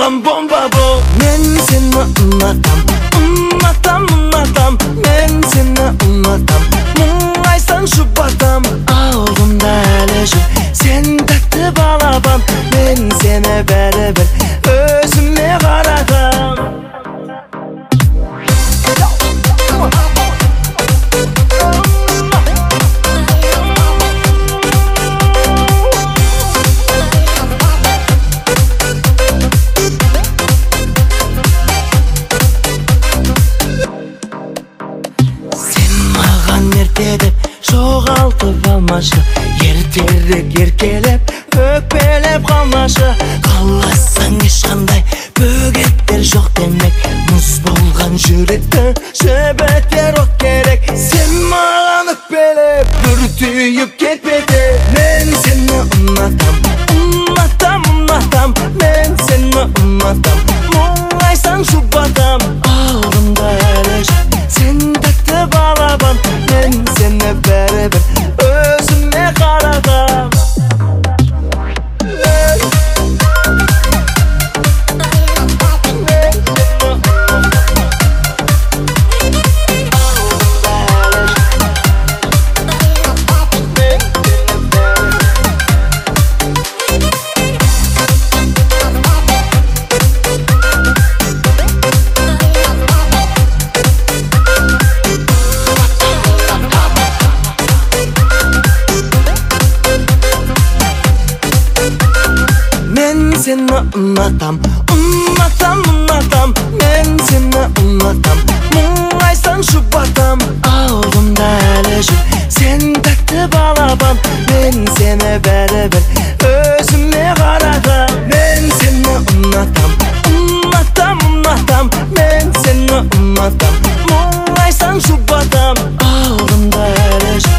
Sağlam bomba bu. Men seni unutam, unutam. Men seni unutam. Muңайсаң жұбатам. Алдымда әлі жүр сен тәтті балапан. Мен сені бәрібір өзіме қаратам. Деп жоғалтып алмашы, ертерек еркелеп өкпелеп қалмашы. Қаласаң ешқандай бөгеттер жоқ демек, мұз болған жүректі жібітер от керек. Сен маған өкпелеп бүртүйіп кетпеді. Мен сені ұнатам, ұнатам. Мен сені ұнатам, мұңайсаң жұбатам. Алдымда әлі жүр сен тәтті балапан. Men seni bərabər özümə qaradam. Seni unutam, unutam. Men seni unutam. Muңайсаң жұбатам. Алдымda әлі жүр сен тәтті балапан. Men seni бәрібір өзіме қаратам. Men seni unutam, unutam. Men seni unutam. Muңайсаң жұбатам. Алдымда әлі жүр